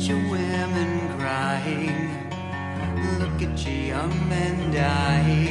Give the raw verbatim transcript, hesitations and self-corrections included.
your women crying. Look at your young men dying.